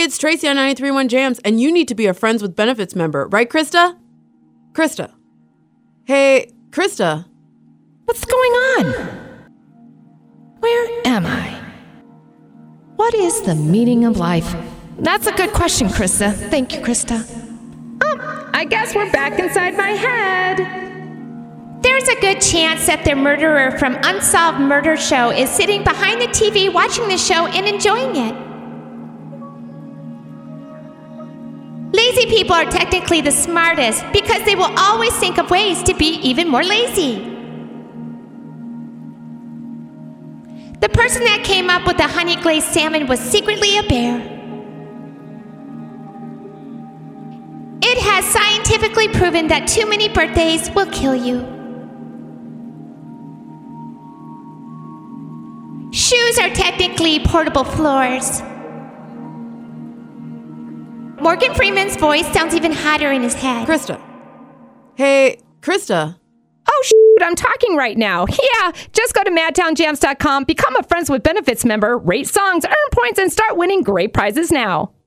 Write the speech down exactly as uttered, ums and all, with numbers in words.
Hey, it's Tracy on ninety-three point one Jams, and you need to be a Friends with Benefits member, right, Krista? Krista. Hey, Krista. What's going on? Where am I? What is the meaning of life? That's a good question, Krista. Thank you, Krista. Oh, I guess we're back inside my head. There's a good chance that the murderer from Unsolved Murder Show is sitting behind the T V watching the show and enjoying it. Lazy people are technically the smartest because they will always think of ways to be even more lazy. The person that came up with the honey glazed salmon was secretly a bear. It has scientifically proven that too many birthdays will kill you. Shoes are technically portable floors. Morgan Freeman's voice sounds even hotter in his head. Krista. Hey, Krista. Oh, shoot, I'm talking right now. Yeah, just go to madtown jams dot com, become a Friends with Benefits member, rate songs, earn points, and start winning great prizes now.